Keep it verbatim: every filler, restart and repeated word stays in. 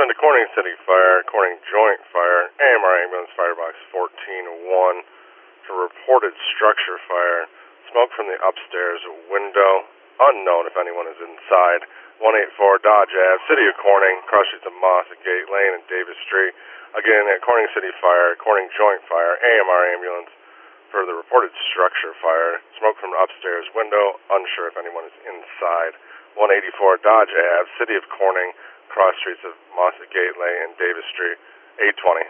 been to Corning City Fire, Corning Joint Fire, A M R Ambulance Firebox fourteen one for reported structure fire. Smoke from the upstairs window. Unknown if anyone is inside. one eighty-four Dodge Ave, City of Corning, cross streets of Moss, Gate Lane, and Davis Street. Again, at Corning City Fire, Corning Joint Fire, A M R Ambulance for the reported structure fire. Smoke from the upstairs window. Unsure if anyone is inside. one eighty-four Dodge Ave, City of Corning, cross streets of Moss, Gate Lane, and Davis Street. eight twenty